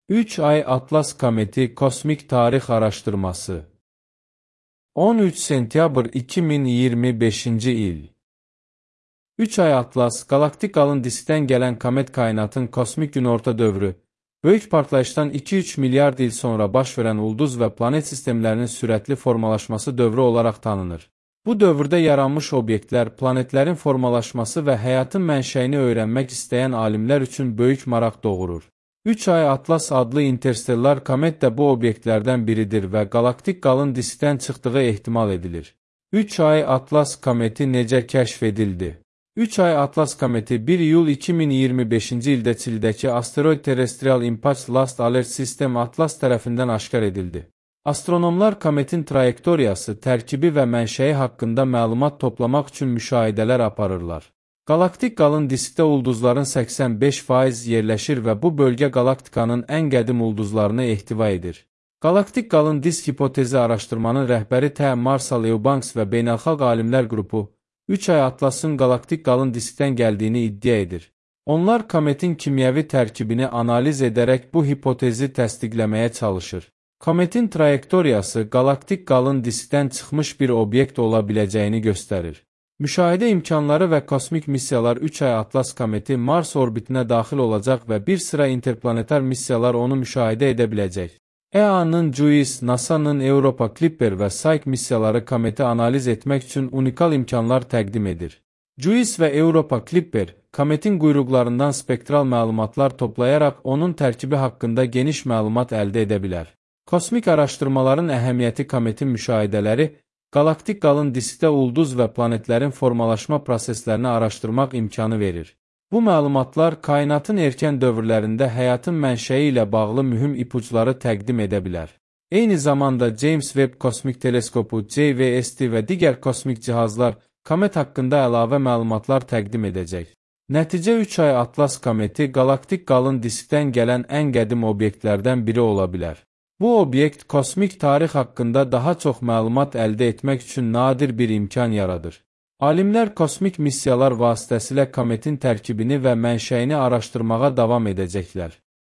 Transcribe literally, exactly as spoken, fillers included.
üç ay Atlas kometi kosmik tarix araştırması. on üç sentyabr iki min iyirmi beşinci il. üç ay Atlas, galaktik qalın diskdən gələn komet kainatın kosmik günorta dövrü, böyük partlayışdan iki üç milyard il sonra baş verən ulduz və planet sistemlərinin sürətli formalaşması dövrü olaraq tanınır. Bu dövrdə yaranmış obyektlər, planetlərin formalaşması və həyatın mənşəyini öyrənmək istəyən alimlər üçün böyük maraq doğurur. üç ay Atlas adlı interstellar komet də bu obyektlərdən biridir və galaktik qalın diskdən çıxdığı ehtimal edilir. üç ay Atlas kometi necə kəşf edildi? üç ay Atlas kometi bir iyul iki min iyirmi beşinci ildə Çildəki Asteroid Terrestrial Impact Last Alert System Atlas tərəfindən aşkar edildi. Astronomlar kometin trayektoriyası, tərkibi və mənşəyi haqqında məlumat toplamaq üçün müşahidələr aparırlar. Galaktik qalın diskdə ulduzların səksən beş faiz yerləşir və bu bölgə galaktikanın ən qədim ulduzlarını ehtiva edir. Galaktik qalın disk hipotezi araşdırmanın rəhbəri T. Marshall Eubanks və beynəlxalq alimlər qrupu üç ay Atlasın galaktik qalın diskdən gəldiyini iddia edir. Onlar kometin kimyəvi tərkibini analiz edərək bu hipotezi təsdiqləməyə çalışır. Kometin trayektoriyası galaktik qalın diskdən çıxmış bir obyekt ola biləcəyini göstərir. Müşahidə imkanları və kosmik missiyalar üç ay Atlas kometi Mars orbitinə daxil olacaq və bir sıra interplanetar missiyalar onu müşahidə edə biləcək. E A-nın JUICE, NASA-nın Europa Clipper və Psyche missiyaları kometi analiz etmək üçün unikal imkanlar təqdim edir. JUICE və Europa Clipper, kometin quyruqlarından spektral məlumatlar toplayaraq onun tərkibi haqqında geniş məlumat əldə edə bilər. Kosmik araşdırmaların əhəmiyyəti kometin müşahidələri, galaktik qalın diskdə ulduz və planetlərin formalaşma proseslərini araşdırmaq imkanı verir. Bu məlumatlar kainatın erkən dövrlərində həyatın mənşəyi ilə bağlı mühüm ipuçları təqdim edə bilər. Eyni zamanda James Webb Kosmik Teleskopu, J V S T və digər kosmik cihazlar komet haqqında əlavə məlumatlar təqdim edəcək. Nəticə üç ay Atlas kometi galaktik qalın diskdən gələn ən qədim obyektlərdən biri ola bilər. Bu obyekt kosmik tarix haqqında daha çox məlumat əldə etmək üçün nadir bir imkan yaradır. Alimlər kosmik missiyalar vasitəsilə kometin tərkibini və mənşəyini araşdırmağa davam edəcəklər.